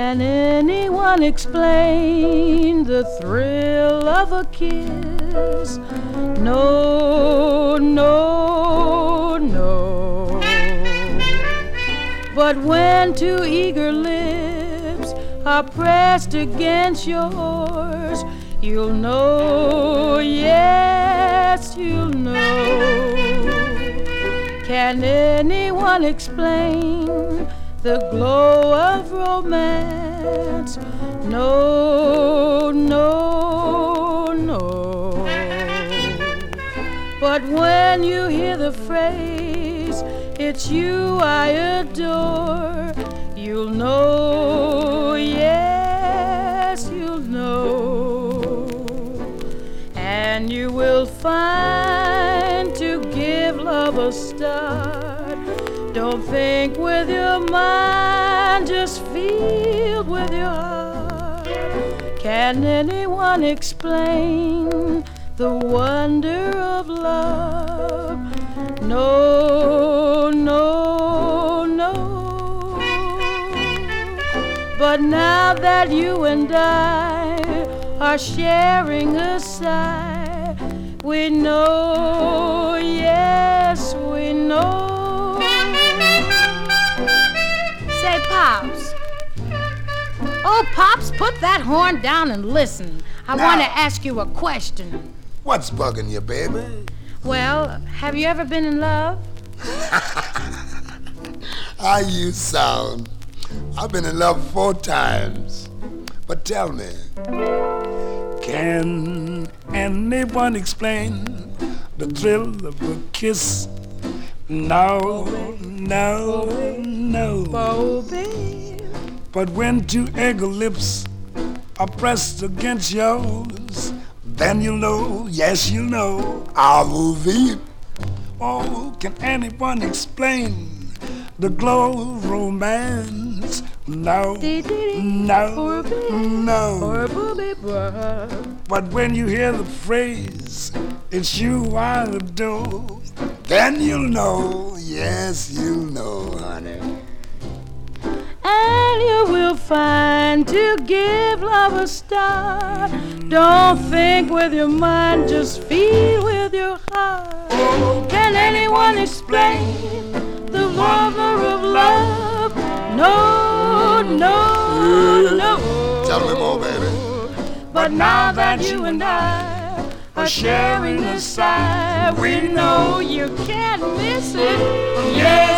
Can anyone explain the thrill of a kiss? No, no, no. But when two eager lips are pressed against yours, you'll know, yes, you'll know. Can anyone explain the glow of romance? No, no, no. But when you hear the phrase, it's you I adore, you'll know, yes, you'll know. And you will find to give love a start, don't think with your mind, just feel with your heart. Can anyone explain the wonder of love? No, no, no. But now that you and I are sharing a sigh, we know, yes, we know. Say, Pops. Oh, Pops, put that horn down and listen. I want to ask you a question. What's bugging you, baby? Well, have you ever been in love? How you sound. I've been in love 4 times. But tell me, can anyone explain the thrill of a kiss? No, no, no. Oh, babe. But when two eager lips are pressed against yours, then you'll know, yes, you'll know. I'll move in. Oh, can anyone explain the glow of romance? No, no, no. But when you hear the phrase, it's you I adore, Then you'll know, yes, you'll know, honey. And you will find to give love a start. Don't think with your mind, just feel with your heart. Can anyone explain the wonder of love? No, no, no. Tell me more, baby. But now that you and I are sharing the sigh, we know you can't miss it. Yeah.